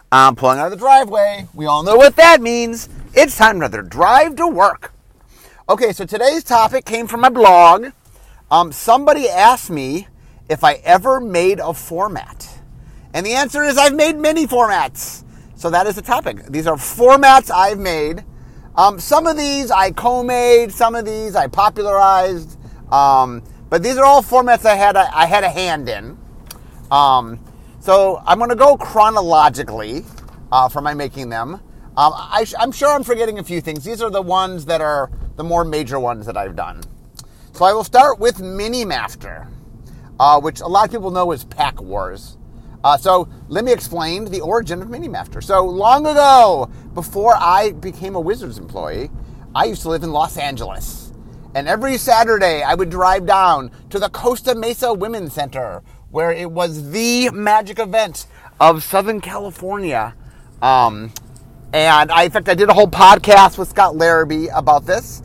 I'm pulling out of the driveway. We all know what that means. It's time to drive to work. Okay, so today's topic came from my blog. Somebody asked me if I ever made a format. And the answer is I've made many formats. So that is the topic. These are formats I've made. Some of these I co-made. Some of these I popularized. But these are all formats I had a hand in. So I'm going to go chronologically for my making them. I'm sure I'm forgetting a few things. These are the ones that are the more major ones that I've done. So I will start with Minimafter, which a lot of people know as Pack Wars. So let me explain the origin of Minimafter. So long ago, before I became a Wizards employee, I used to live in Los Angeles. And every Saturday, I would drive down to the Costa Mesa Women's Center, where it was the magic event of Southern California. In fact, I did a whole podcast with Scott Larrabee about this.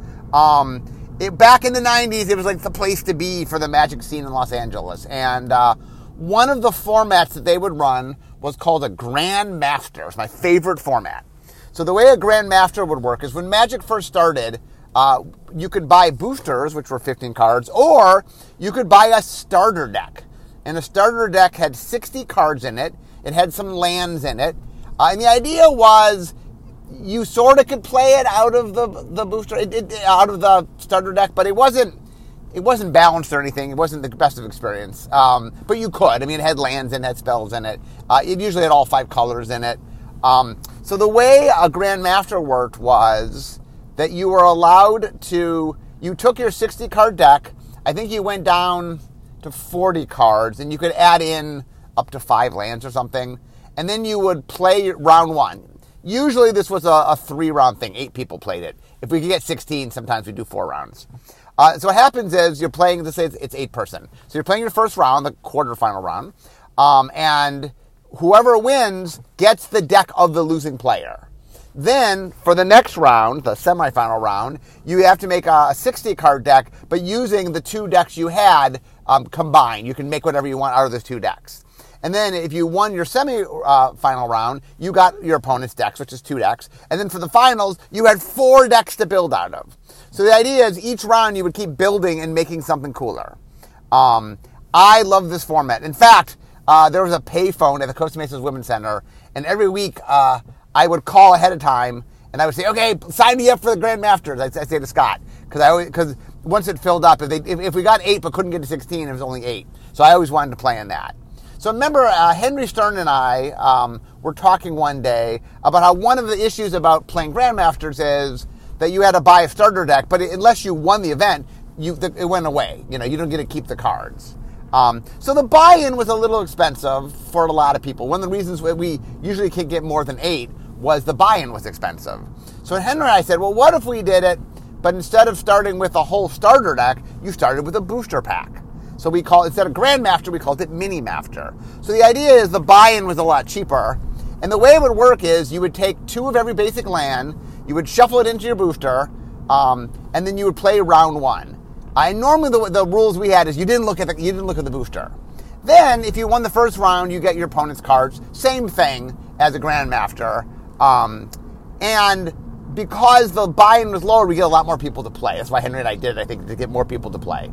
Back in the 90s, it was like the place to be for the magic scene in Los Angeles. And one of the formats that they would run was called a Grand Master. It's my favorite format. So the way a Grand Master would work is when Magic first started, you could buy boosters, which were 15 cards, or you could buy a starter deck. And the starter deck had 60 cards in it. It had some lands in it. And the idea was you sort of could play it out of the booster, out of the starter deck, but it wasn't balanced or anything. It wasn't the best of experience. But you could. I mean, it had lands and it had spells in it. It usually had all 5 colors in it. So the way a Grand Master worked was that you were allowed to, you took your 60 card deck, I think you went down to 40 cards, and you could add in up to 5 lands or something, and then you would play round 1. Usually this was a 3-round thing. 8 people played it. If we could get 16, sometimes we do 4 rounds. So what happens is you're playing, let's say it's 8-person. So you're playing your first round, the quarterfinal round, and whoever wins gets the deck of the losing player. Then, for the next round, the semifinal round, you have to make a 60-card deck, but using the 2 decks you had combined. You can make whatever you want out of those 2 decks. And then, if you won your semi-final round, you got your opponent's decks, which is 2 decks. And then for the finals, you had 4 decks to build out of. So the idea is each round you would keep building and making something cooler. I love this format. In fact, there was a payphone at the Costa Mesa Women's Center, and every week I would call ahead of time, and I would say, okay, sign me up for the Grand Masters, I say to Scott, because once it filled up, if we got 8 but couldn't get to 16, it was only 8. So I always wanted to play in that. So remember, Henry Stern and I were talking one day about how one of the issues about playing Grand Masters is that you had to buy a starter deck, but unless you won the event, it went away. You don't get to keep the cards. So the buy-in was a little expensive for a lot of people. One of the reasons we usually can't get more than 8 was the buy-in was expensive. So Henry and I said, well, what if we did it, but instead of starting with a whole starter deck, you started with a booster pack. So we instead of Grandmaster, we called it Minimafter. So the idea is the buy-in was a lot cheaper. And the way it would work is you would take 2 of every basic land, you would shuffle it into your booster, and then you would play round 1. Normally the rules we had is you didn't look at the booster. Then if you won the first round, you get your opponent's cards. Same thing as a Grandmaster. And because the buy-in was lower, we get a lot more people to play. That's why Henry and I did it, I think, to get more people to play.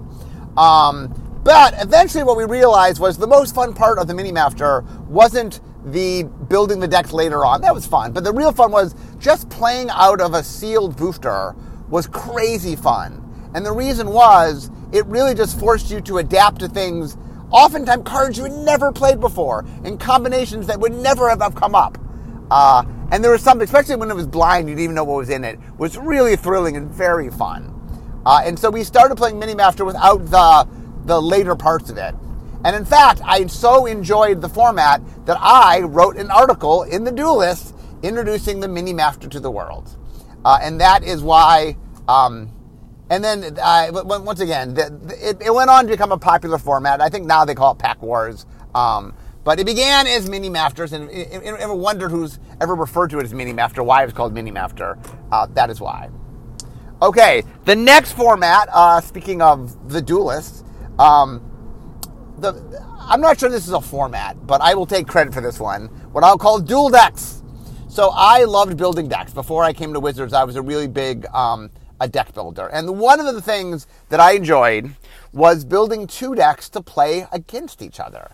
But eventually what we realized was the most fun part of the Minimafter wasn't the building the decks later on. That was fun. But the real fun was just playing out of a sealed booster was crazy fun. And the reason was it really just forced you to adapt to things, oftentimes cards you had never played before, in combinations that would never have come up. And there was something, especially when it was blind, you didn't even know what was in it, was really thrilling and very fun. And so we started playing Minimafter without the later parts of it. And in fact, I so enjoyed the format that I wrote an article in The Duelist introducing the Minimafter to the world. And that is why... And then, once again, it went on to become a popular format. I think now they call it Pack Wars. But it began as Minimasters, and ever wondered who's ever referred to it as Minimafter, why it was called Minimafter. That is why. Okay, the next format, speaking of The Duelist, I'm not sure this is a format, but I will take credit for this one. What I'll call dual decks. So I loved building decks. Before I came to Wizards, I was a really big a deck builder. And one of the things that I enjoyed was building 2 decks to play against each other.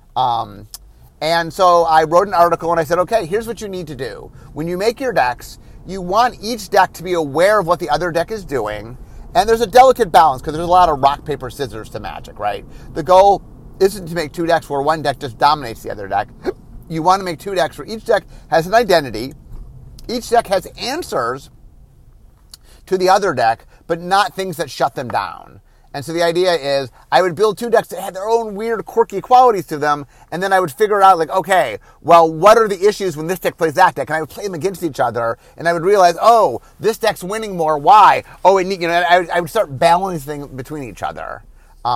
And so I wrote an article and I said, okay, here's what you need to do. When you make your decks, you want each deck to be aware of what the other deck is doing. And there's a delicate balance because there's a lot of rock, paper, scissors to Magic, right? The goal isn't to make 2 decks where one deck just dominates the other deck. You want to make 2 decks where each deck has an identity. Each deck has answers to the other deck, but not things that shut them down. And so the idea is I would build 2 decks that had their own weird, quirky qualities to them, and then I would figure out, like, okay, well, what are the issues when this deck plays that deck? And I would play them against each other, and I would realize, oh, this deck's winning more. Why? Oh, I would start balancing between each other.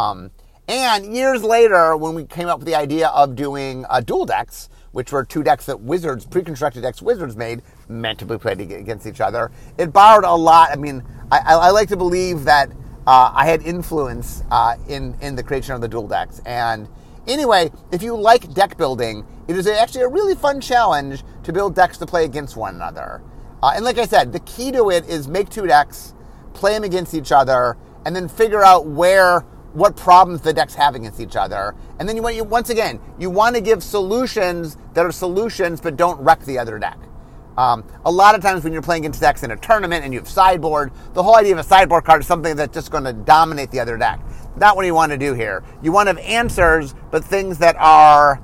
And years later, when we came up with the idea of doing dual decks, which were 2 decks that Wizards, pre-constructed decks Wizards made, meant to be played against each other, it borrowed a lot. I mean, I like to believe that I had influence in the creation of the dual decks. And anyway, if you like deck building, it is actually a really fun challenge to build decks to play against one another. And like I said, the key to it is make 2 decks, play them against each other, and then figure out what problems the decks have against each other. And then you want to give solutions that are solutions but don't wreck the other deck. A lot of times when you're playing against decks in a tournament and you have sideboard, the whole idea of a sideboard card is something that's just going to dominate the other deck. Not what you want to do here. You want to have answers, but things that are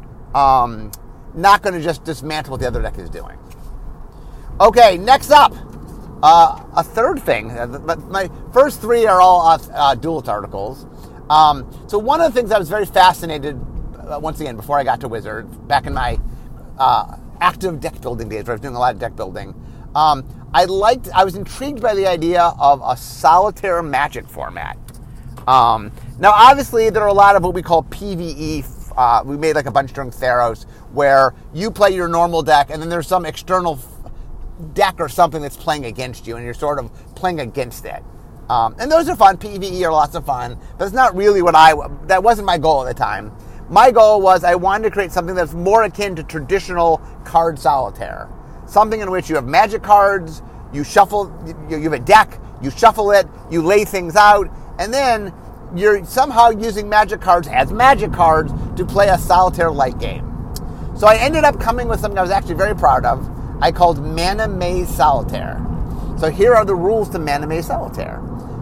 not going to just dismantle what the other deck is doing. Okay, next up, a third thing. My first 3 are all Duelist articles. So one of the things I was very fascinated, once again, before I got to Wizards, back in my active deck building days, where I was doing a lot of deck building, I was intrigued by the idea of a solitaire Magic format. Now, obviously, there are a lot of what we call PvE. We made like a bunch during Theros, where you play your normal deck, and then there's some external deck or something that's playing against you, and you're sort of playing against it. And those are fun. PvE are lots of fun, but it's not really that wasn't my goal at the time. My goal was I wanted to create something that's more akin to traditional card solitaire. Something in which you have Magic cards, you shuffle, you have a deck, you shuffle it, you lay things out, and then you're somehow using Magic cards as Magic cards to play a solitaire-like game. So I ended up coming with something I was actually very proud of. I called Mana Maze Solitaire. So here are the rules to Mana Maze Solitaire.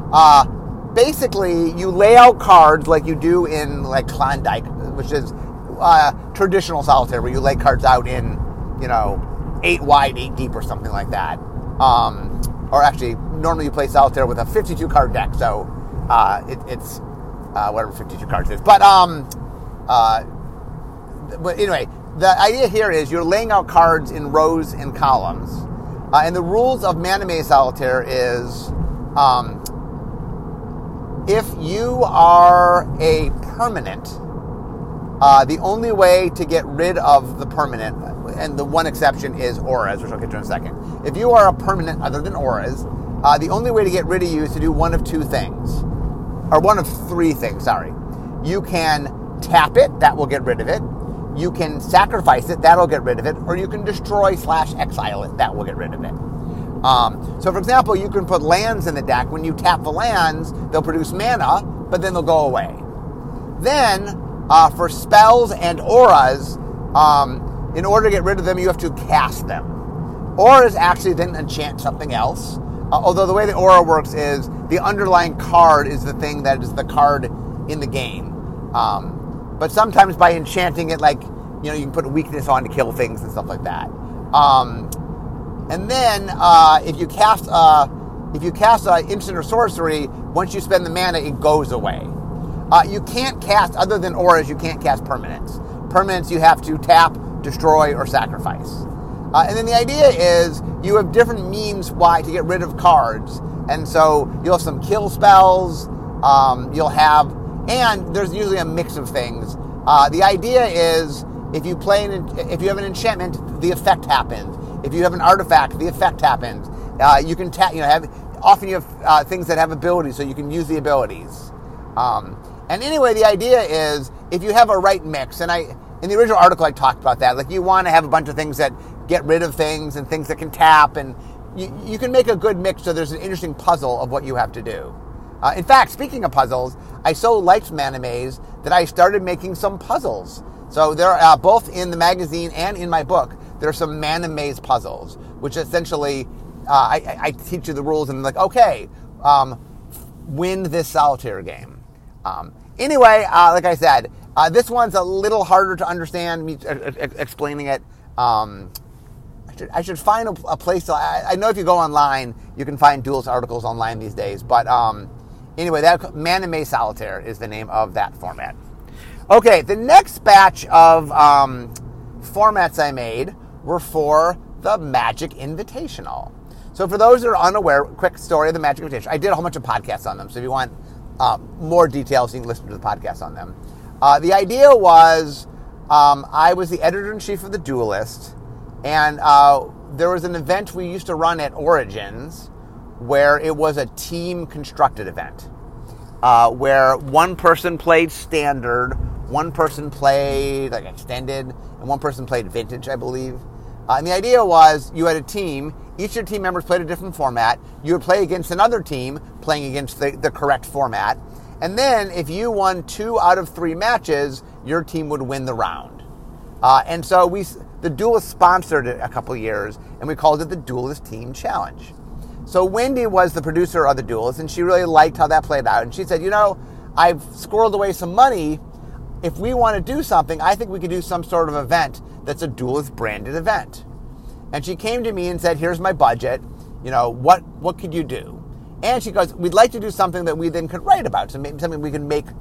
Basically, you lay out cards like you do in like Klondike, which is traditional solitaire, where you lay cards out in, 8 wide, 8 deep, or something like that. Or actually, normally you play solitaire with a 52 card deck, so it's whatever 52 cards is. But anyway, the idea here is you're laying out cards in rows and columns, and the rules of Mana Maze Solitaire is if you are a permanent, the only way to get rid of the permanent, and the one exception is auras, which I'll get to in a second. If you are a permanent other than auras, the only way to get rid of you is to do one of 2 things. Or one of 3 things, sorry. You can tap it, that will get rid of it. You can sacrifice it, that'll get rid of it. Or you can destroy/exile it, that will get rid of it. So for example, you can put lands in the deck. When you tap the lands, they'll produce mana, but then they'll go away. Then, for spells and auras, in order to get rid of them, you have to cast them. Auras actually then enchant something else. Although the way the aura works is the underlying card is the thing that is the card in the game. But sometimes by enchanting it, you can put a weakness on to kill things and stuff like that. And then if you cast an instant or sorcery, once you spend the mana, it goes away. You can't cast, other than auras, you can't cast permanents. Permanents you have to tap, destroy, or sacrifice. And then the idea is you have different means to get rid of cards. And so you'll have some kill spells, and there's usually a mix of things. The idea is if you have an enchantment, the effect happens. If you have an artifact, the effect happens. You can often you have things that have abilities, so you can use the abilities. And anyway, the idea is if you have a right mix, and in the original article I talked about that, like you want to have a bunch of things that get rid of things and things that can tap, and you can make a good mix so there's an interesting puzzle of what you have to do. In fact, speaking of puzzles, I so liked Mana Maze that I started making some puzzles. So there are both in the magazine and in my book, there are some Mana Maze puzzles, which essentially I teach you the rules and I'm like, okay, win this solitaire game. Anyway, like I said, this one's a little harder to understand, me explaining it. I should find a place to... I know if you go online, you can find Duelist articles online these days. But anyway, that Mana Maze Solitaire is the name of that format. Okay, the next batch of formats I made were for the Magic Invitational. So for those that are unaware, quick story of the Magic Invitational. I did a whole bunch of podcasts on them. So if you want more details, you can listen to the podcast on them. The idea was I was the editor-in-chief of the Duelist. And there was an event we used to run at Origins where it was a team-constructed event where one person played Standard, one person played like Extended, and one person played Vintage, I believe. And the idea was you had a team. Each of your team members played a different format. You would play against another team playing against the correct format. And then if you won 2 out of 3 matches, your team would win the round. And so the Duelist sponsored it a couple years, and we called it the Duelist Team Challenge. So Wendy was the producer of the Duelist, and she really liked how that played out. And she said, I've squirreled away some money. If we want to do something, I think we could do some sort of event that's a Duelist branded event. And she came to me and said, here's my budget. What could you do? And she goes, we'd like to do something that we then could write about, so something we can make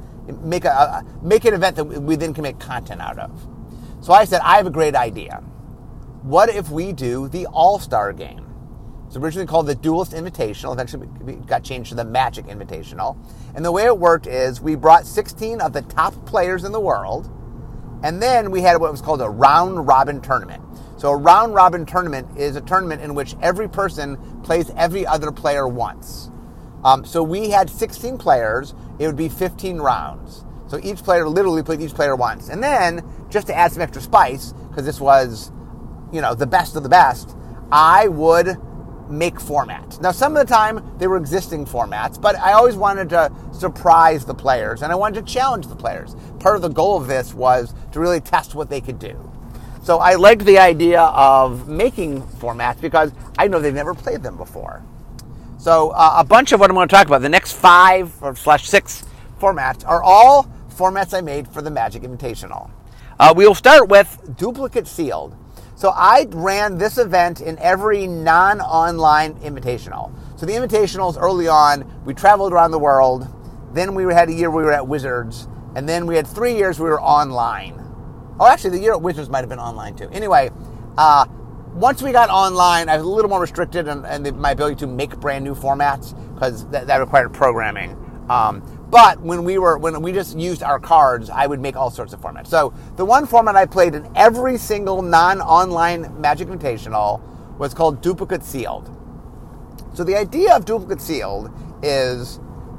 an event that we then can make content out of. So I said, I have a great idea. What if we do the All-Star Game? It's originally called the Duelist Invitational. Eventually it got changed to the Magic Invitational. And the way it worked is we brought 16 of the top players in the world, and then we had what was called a round-robin tournament. So a round-robin tournament is a tournament in which every person plays every other player once. So we had 16 players. It would be 15 rounds. So each player literally played each player once. And then, just to add some extra spice, because this was, the best of the best, I would make formats. Now, some of the time, they were existing formats, but I always wanted to surprise the players, and I wanted to challenge the players. Part of the goal of this was to really test what they could do. So I liked the idea of making formats because I know they've never played them before. So a bunch of what I'm going to talk about, the next 5/6 formats, are all formats I made for the Magic Invitational. We'll start with Duplicate Sealed. So I ran this event in every non-online Invitational. So the Invitationals early on, we traveled around the world. Then we had a year we were at Wizards. And then we had 3 years we were online. Oh, actually, the year at Wizards might have been online too. Anyway, once we got online, I was a little more restricted in my ability to make brand new formats because that required programming. But when we just used our cards, I would make all sorts of formats. So the one format I played in every single non-online Magic Invitational was called Duplicate Sealed. So the idea of Duplicate Sealed is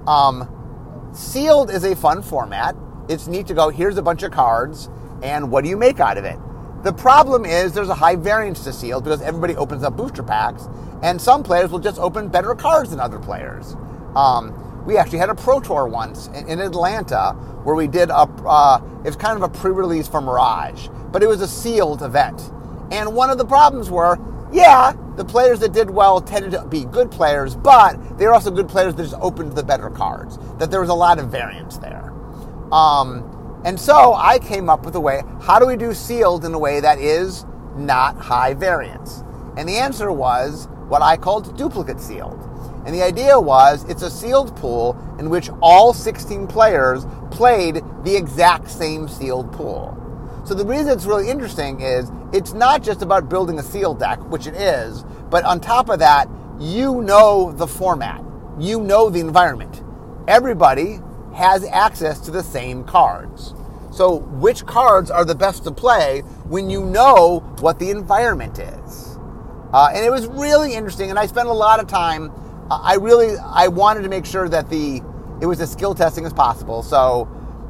sealed is a fun format. It's neat to go, here's a bunch of cards, and what do you make out of it? The problem is there's a high variance to sealed because everybody opens up booster packs, and some players will just open better cards than other players. We actually had a Pro Tour once in Atlanta where we did it was kind of a pre-release for Mirage, but it was a sealed event. And one of the problems were, the players that did well tended to be good players, but they were also good players that just opened the better cards, that there was a lot of variance there. And so I came up with a way, how do we do sealed in a way that is not high variance? And the answer was what I called Duplicate Sealed. And the idea was it's a sealed pool in which all 16 players played the exact same sealed pool. So the reason it's really interesting is it's not just about building a sealed deck, which it is, but on top of that, you know the format. You know the environment. Everybody has access to the same cards. So which cards are the best to play when you know what the environment is? And it was really interesting, and I spent a lot of time. I wanted to make sure that it was as skill testing as possible. So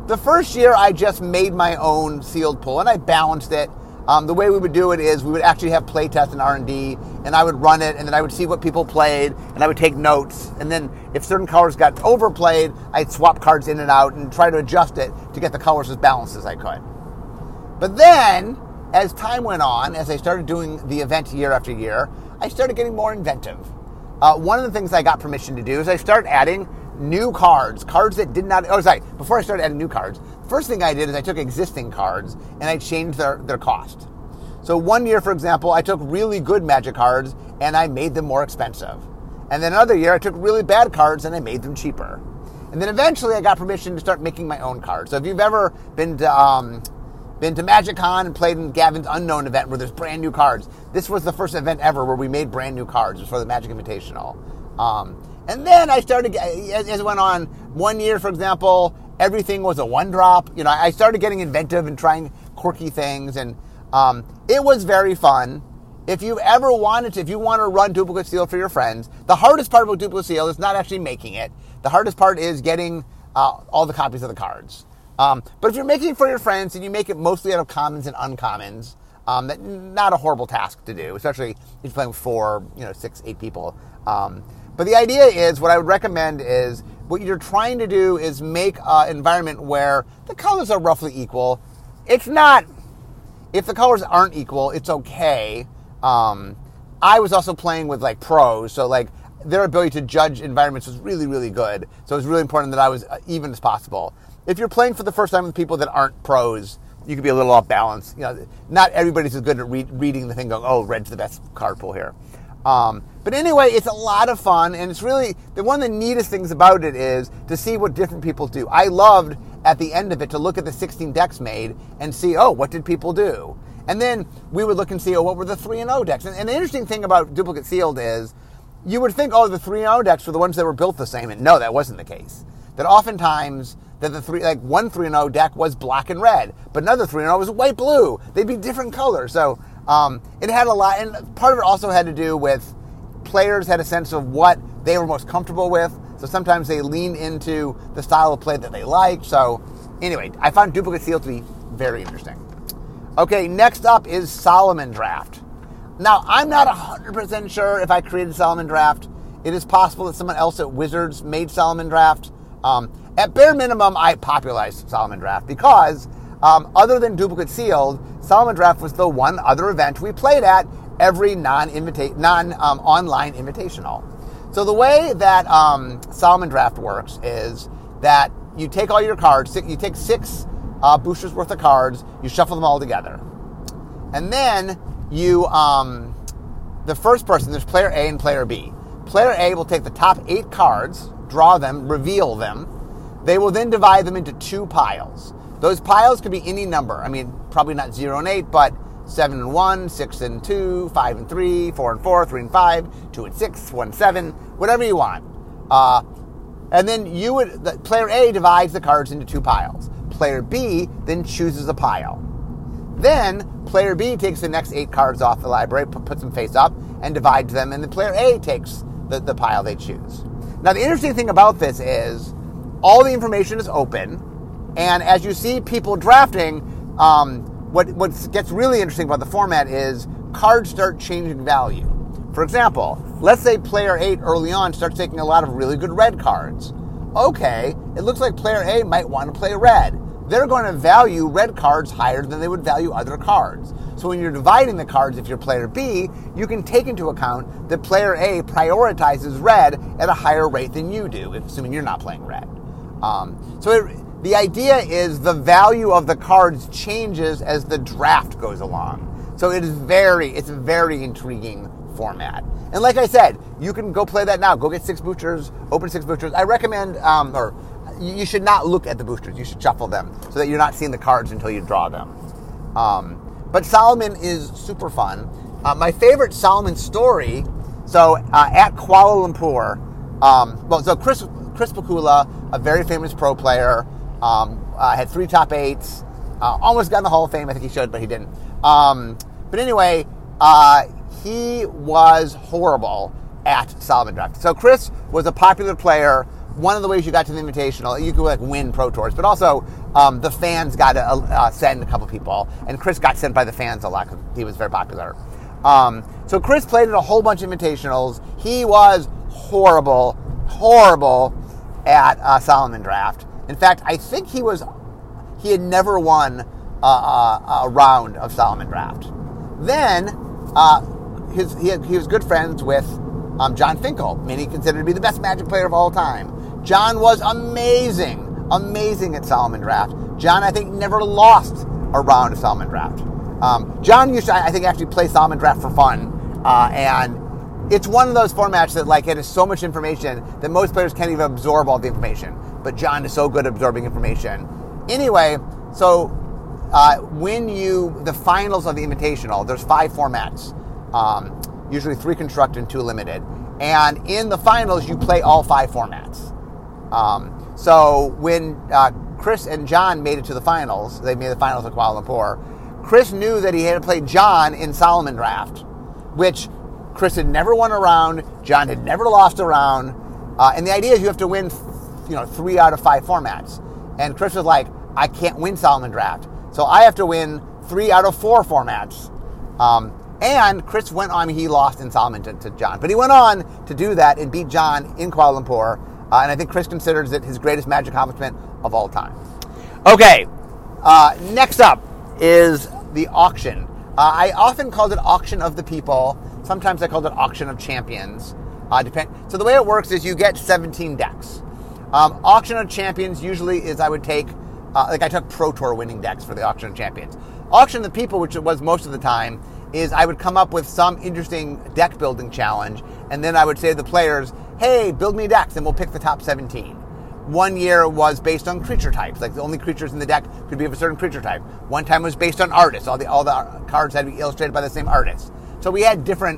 The first year, I just made my own sealed pool, and I balanced it. The way we would do it is we would actually have play tests and R&D, and I would run it, and then I would see what people played, and I would take notes. And then if certain colors got overplayed, I'd swap cards in and out and try to adjust it to get the colors as balanced as I could. But then, as time went on, as I started doing the event year after year, I started getting more inventive. One of the things I got permission to do is I started adding new cards that did not, before I started adding new cards, the first thing I did is I took existing cards and I changed their cost. So one year, for example, I took really good Magic cards and I made them more expensive. And then another year, I took really bad cards and I made them cheaper. And then eventually I got permission to start making my own cards. So if you've ever been to MagicCon and played in Gavin's Unknown event where there's brand new cards, this was the first event ever where we made brand new cards. It was for the Magic Invitational. And then I started, as it went on, one year, for example, everything was a one-drop. I started getting inventive and trying quirky things, and it was very fun. If you want to run Duplicate Seal for your friends, the hardest part about Duplicate Seal is not actually making it. The hardest part is getting all the copies of the cards. But if you're making it for your friends and you make it mostly out of commons and uncommons, that's not a horrible task to do, especially if you're playing with 4, 6, 8 people. But the idea is, what I would recommend is, what you're trying to do is make an environment where the colors are roughly equal. It's not, if the colors aren't equal, it's okay. I was also playing with pros, so their ability to judge environments was really, really good. So it was really important that I was even as possible. If you're playing for the first time with people that aren't pros, you could be a little off balance. Not everybody's as good at reading the thing going, oh, red's the best card pool here. But anyway, it's a lot of fun, and it's really, one of the neatest things about it is to see what different people do. I loved, at the end of it, to look at the 16 decks made and see, oh, what did people do? And then we would look and see, oh, what were the 3-0 decks? And the interesting thing about Duplicate Sealed is, you would think, oh, the 3-0 decks were the ones that were built the same, and no, that wasn't the case. That oftentimes, that one 3-0 deck was black and red, but another 3-0 was white blue. They'd be different colors. So it had a lot, and part of it also had to do with players had a sense of what they were most comfortable with. So sometimes they leaned into the style of play that they liked. So anyway, I found Duplicate Seal to be very interesting. Okay, next up is Solomon Draft. Now, I'm not 100% sure if I created Solomon Draft. It is possible that someone else at Wizards made Solomon Draft. At bare minimum, I popularized Solomon Draft because other than Duplicate Sealed, Solomon Draft was the one other event we played at every non-online invitational. So the way that Solomon Draft works is that you take all your cards, you take 6 boosters worth of cards, you shuffle them all together. And then you, the first person, there's player A and player B. Player A will take the top 8 cards, draw them, reveal them. They will then divide them into 2 piles. Those piles could be any number. I mean, probably not 0 and 8, but 7 and 1, 6 and 2, 5 and 3, 4 and 4, 3 and 5, 2 and 6, 1 and 7, whatever you want. And then player A divides the cards into 2 piles. Player B then chooses a pile. Then player B takes the next 8 cards off the library, puts them face up, and divides them, and then player A takes the pile they choose. Now, the interesting thing about this is all the information is open, and as you see people drafting, what gets really interesting about the format is cards start changing value. For example, let's say player 8 early on starts taking a lot of really good red cards. Okay, it looks like player A might want to play red. They're going to value red cards higher than they would value other cards. So when you're dividing the cards, if you're player B, you can take into account that player A prioritizes red at a higher rate than you do, assuming you're not playing red. The idea is the value of the cards changes as the draft goes along. So it's a very intriguing format. And like I said, you can go play that now. Go get 6 boosters, open 6 boosters. I recommend, you should not look at the boosters. You should shuffle them so that you're not seeing the cards until you draw them. But Solomon is super fun. My favorite Solomon story, at Kuala Lumpur, Chris Pakula, a very famous pro player, had 3 top 8s, almost got in the Hall of Fame. I think he should, but he didn't. But anyway, he was horrible at Solomon Draft. So Chris was a popular player. One of the ways you got to the Invitational, you could win Pro Tours, but also the fans got to send a couple people, and Chris got sent by the fans a lot because he was very popular. So Chris played at a whole bunch of invitationals. He was horrible at Solomon Draft. In fact, I think he had never won a round of Solomon Draft. Then he was good friends with John Finkel, many considered to be the best Magic player of all time. John was amazing at Solomon Draft. John, I think, never lost a round of Solomon Draft. John used to, I think, actually play Solomon Draft for fun, and it's one of those formats that it has so much information that most players can't even absorb all the information. But John is so good at absorbing information. Anyway, so the finals of the Invitational, there's 5 formats, usually 3 constructed and 2 limited. And in the finals, you play all 5 formats. So when Chris and John made it to the finals, they made the finals at Kuala Lumpur, Chris knew that he had to play John in Solomon Draft, which Chris had never won a round, John had never lost a round, and the idea is you have to win 3 out of 5 formats. And Chris was like, I can't win Solomon Draft, so I have to win 3 out of 4 formats. And Chris went on, he lost in Solomon to John, but he went on to do that and beat John in Kuala Lumpur, and I think Chris considers it his greatest Magic accomplishment of all time. Okay, next up is the auction. I often called it Auction of the People. Sometimes I called it Auction of Champions. So the way it works is you get 17 decks. Auction of Champions usually is I would take, I took Pro Tour winning decks for the Auction of Champions. Auction of the People, which it was most of the time, is I would come up with some interesting deck building challenge, and then I would say to the players, hey, build me decks, and we'll pick the top 17. One year was based on creature types, like the only creatures in the deck could be of a certain creature type. One time was based on artists. All the cards had to be illustrated by the same artist. So we had different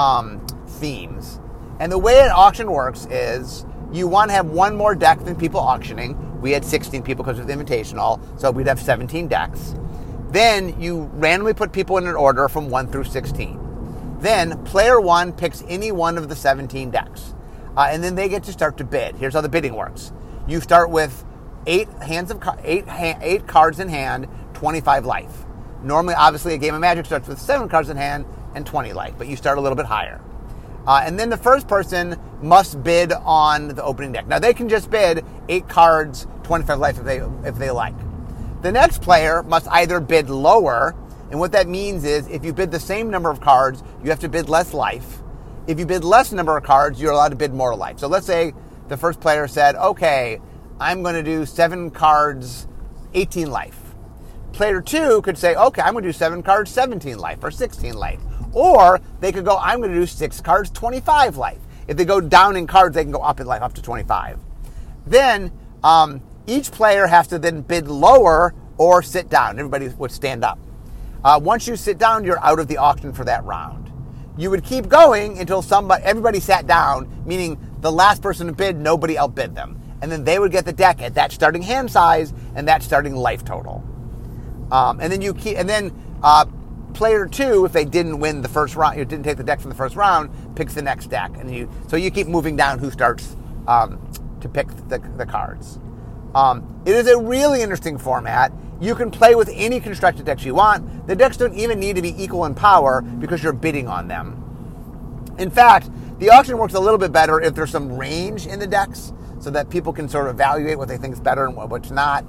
themes. And the way an auction works is you want to have one more deck than people auctioning. We had 16 people because of the Invitational, so we'd have 17 decks. Then you randomly put people in an order from 1 through 16. Then player 1 picks any one of the 17 decks. And then they get to start to bid. Here's how the bidding works. You start with 8 cards in hand, 25 life. Normally, obviously, a game of Magic starts with 7 cards in hand and 20 life, but you start a little bit higher. And then the first person must bid on the opening deck. Now, they can just bid 8 cards, 25 life if they like. The next player must either bid lower, and what that means is if you bid the same number of cards, you have to bid less life. If you bid less number of cards, you're allowed to bid more life. So let's say the first player said, okay, I'm going to do 7 cards, 18 life. Player 2 could say, okay, I'm going to do 7 cards, 17 life, or 16 life. Or they could go, I'm going to do 6 cards, 25 life. If they go down in cards, they can go up in life, up to 25. Then each player has to then bid lower or sit down. Everybody would stand up. Once you sit down, you're out of the auction for that round. You would keep going until everybody sat down, meaning the last person to bid, nobody outbid them. And then they would get the deck at that starting hand size and that starting life total. And then player 2, if they didn't win the first round, you didn't take the deck from the first round, picks the next deck, and so you keep moving down who starts to pick the cards. It is a really interesting format. You can play with any constructed decks you want. The decks don't even need to be equal in power because you're bidding on them. In fact, the auction works a little bit better if there's some range in the decks so that people can sort of evaluate what they think is better and what's not.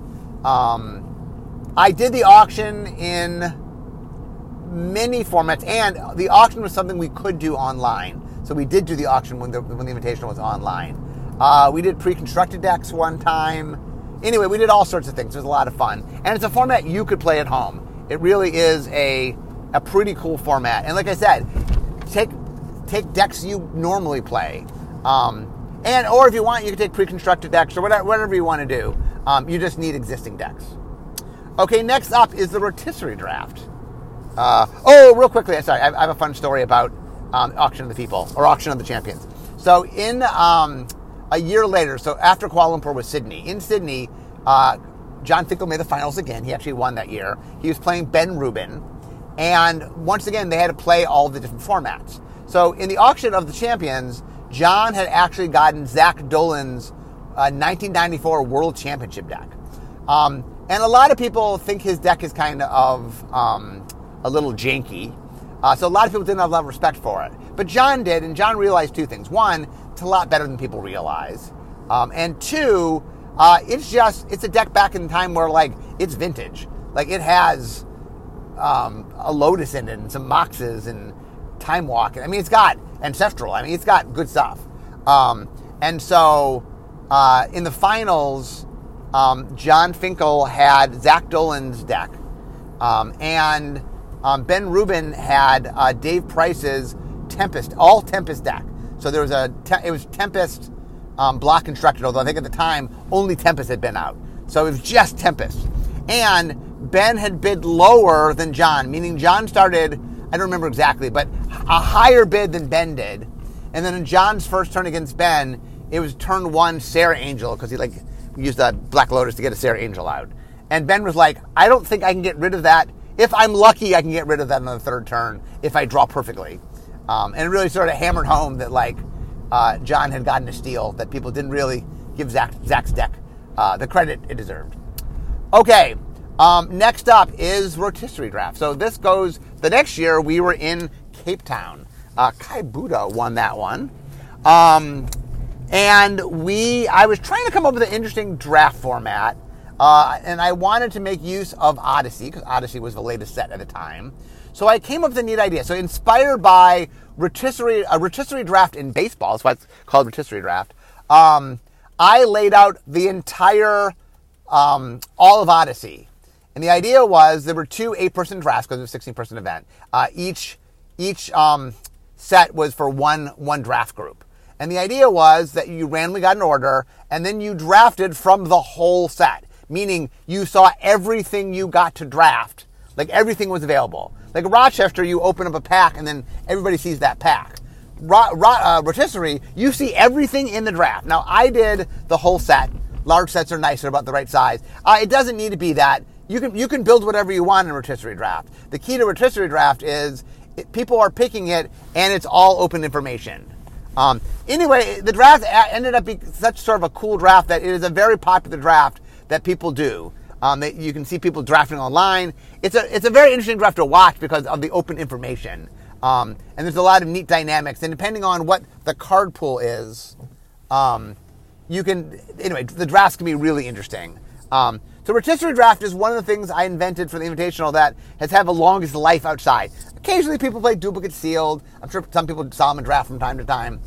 I did the auction in many formats, and the auction was something we could do online. So we did do the auction when the Invitational was online. We did pre-constructed decks one time. Anyway, we did all sorts of things. It was a lot of fun. And it's a format you could play at home. It really is a pretty cool format. And like I said, take decks you normally play. Or if you want, you can take pre-constructed decks or whatever you want to do. You just need existing decks. Okay, next up is the Rotisserie Draft. Real quickly, sorry, I have a fun story about Auction of the People, or Auction of the Champions. So in a year later, so after Kuala Lumpur was Sydney. In Sydney, John Finkel made the finals again. He actually won that year. He was playing Ben Rubin. And once again, they had to play all the different formats. So in the Auction of the Champions, John had actually gotten Zach Dolan's 1994 World Championship deck. And a lot of people think his deck is kind of a little janky. So a lot of people didn't have a lot of respect for it. But John did, and John realized two things. One, it's a lot better than people realize. And two, it's a deck back in time where, like, it's vintage. Like, it has a Lotus in it and some Moxes and Time Walk. I mean, it's got Ancestral. I mean, it's got good stuff. And so in the finals, John Finkel had Zach Dolan's deck. And Ben Rubin had Dave Price's Tempest, all Tempest deck. So there was it was Tempest block constructed, although I think at the time only Tempest had been out. So it was just Tempest. And Ben had bid lower than John, meaning John started, I don't remember exactly, but a higher bid than Ben did. And then in John's first turn against Ben, it was turn 1 Sarah Angel, because he used a Black Lotus to get a Sarah Angel out. And Ben was like, I don't think I can get rid of that. If I'm lucky, I can get rid of that on the third turn if I draw perfectly. And it really sort of hammered home that, like, John had gotten a steal, that people didn't really give Zach's deck the credit it deserved. Okay, next up is Rotisserie Draft. So this goes, the next year we were in Cape Town. Kai Buddha won that one. And I was trying to come up with an interesting draft format. And I wanted to make use of Odyssey, because Odyssey was the latest set at the time. So I came up with a neat idea. So inspired by a rotisserie draft in baseball, that's why it's called rotisserie draft, I laid out the entire, all of Odyssey. And the idea was there were 2 8-person drafts, because it was a 16-person event. Each set was for one draft group. And the idea was that you randomly got an order, and then you drafted from the whole set. Meaning you saw everything you got to draft. Like, everything was available. Like Rochester, you open up a pack and then everybody sees that pack. Rotisserie, you see everything in the draft. Now, I did the whole set. Large sets are nice. They're about the right size. It doesn't need to be that. You can build whatever you want in a rotisserie draft. The key to rotisserie draft is people are picking it and it's all open information. Anyway, the draft ended up being such sort of a cool draft that it is a very popular draft that people do. That you can see people drafting online. It's a very interesting draft to watch because of the open information. And there's a lot of neat dynamics. And depending on what the card pool is, the drafts can be really interesting. So rotisserie draft is one of the things I invented for the Invitational that has had the longest life outside. Occasionally people play duplicate sealed. I'm sure some people Solomon draft from time to time.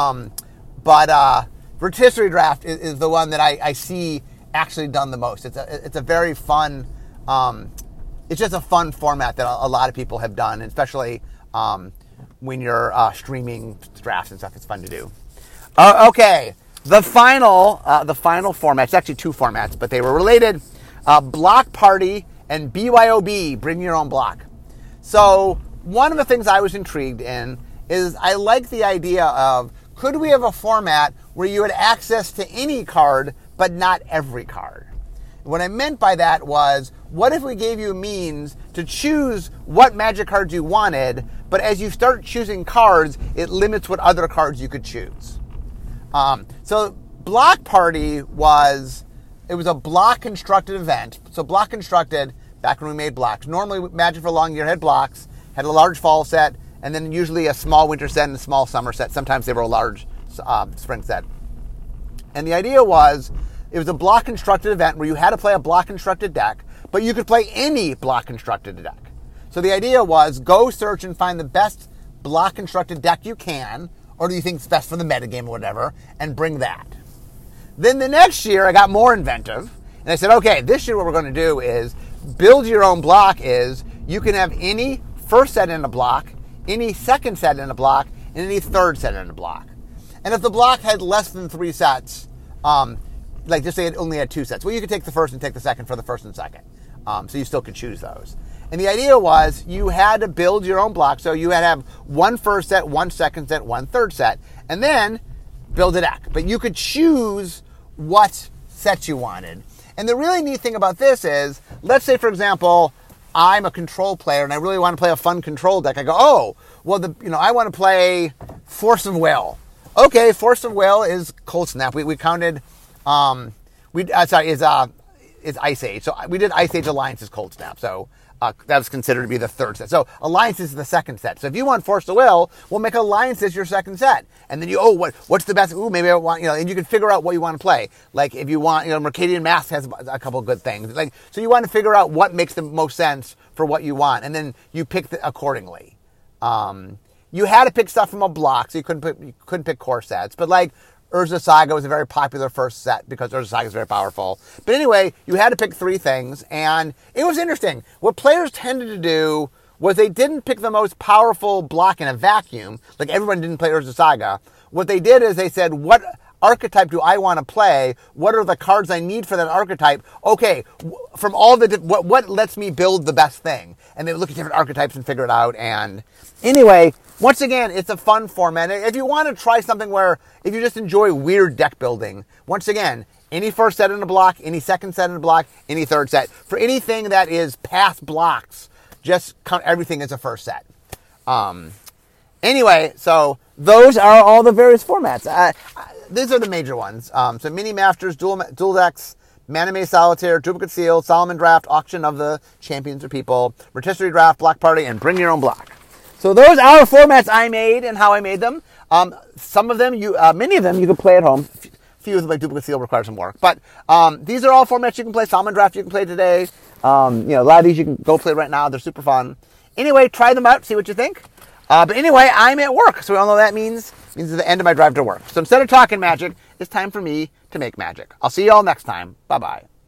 But rotisserie draft is the one that I see actually done the most. It's a very fun, it's just a fun format that a lot of people have done, especially when you're streaming drafts and stuff. It's fun to do. Okay, the final format. It's actually 2 formats, but they were related. Block Party and BYOB, Bring Your Own Block. So one of the things I was intrigued in is I like the idea of, could we have a format where you had access to any card but not every card? What I meant by that was, what if we gave you a means to choose what Magic cards you wanted, but as you start choosing cards, it limits what other cards you could choose? So Block Party was a block constructed event. So block constructed, back when we made blocks. Normally Magic for a long year had blocks, had a large fall set, and then usually a small winter set and a small summer set. Sometimes they were a large spring set. And the idea was, it was a block constructed event where you had to play a block constructed deck, but you could play any block constructed deck. So the idea was, go search and find the best block constructed deck you can, or do you think it's best for the metagame or whatever, and bring that. Then the next year I got more inventive, and I said, okay, this year what we're going to do is build your own block. Is you can have any first set in a block, any second set in a block, and any third set in a block. And if the block had less than 3 sets, like just say it only had 2 sets, well, you could take the first and take the second for the first and second. So you still could choose those. And the idea was you had to build your own block. So you had to have 1 first set, 1 second set, 1 third set, and then build a deck. But you could choose what sets you wanted. And the really neat thing about this is, let's say, for example, I'm a control player and I really want to play a fun control deck. I go, oh, well, I want to play Force of Will. Okay, Force of Will is Cold Snap. We counted, is is Ice Age. So we did Ice Age Alliance's Cold Snap. So that was considered to be the third set. So Alliance is the second set. So if you want Force the Will, we'll make Alliance as your second set. And then what's the best? Ooh, maybe I want, and you can figure out what you want to play. Like if you want, Mercadian Mask has a couple of good things. Like, so you want to figure out what makes the most sense for what you want. And then you pick accordingly. You had to pick stuff from a block, so you couldn't pick core sets. But like Urza Saga was a very popular first set because Urza Saga is very powerful. But anyway, you had to pick 3 things, and it was interesting. What players tended to do was they didn't pick the most powerful block in a vacuum. Like everyone didn't play Urza Saga. What they did is they said, what archetype do I want to play? What are the cards I need for that archetype? Okay, from all what lets me build the best thing? And they look at different archetypes and figure it out. And anyway, once again, it's a fun format. If you want to try something if you just enjoy weird deck building, once again, any first set in a block, any second set in a block, any third set. For anything that is past blocks, just count everything as a first set. Anyway, so those are all the various formats. These are the major ones. So Mini Masters, Dual Decks, Maname Solitaire, Duplicate Seal, Solomon Draft, Auction of the Champions or People, Rotisserie Draft, Block Party, and Bring Your Own Block. So those are formats I made and how I made them. Some of them, many of them you can play at home. Few of them, like Duplicate Seal, require some work. But these are all formats you can play. Solomon Draft you can play today. A lot of these you can go play right now. They're super fun. Anyway, try them out. See what you think. But anyway, I'm at work. So we all know that means it's the end of my drive to work. So instead of talking magic, it's time for me to make magic. I'll see you all next time. Bye-bye.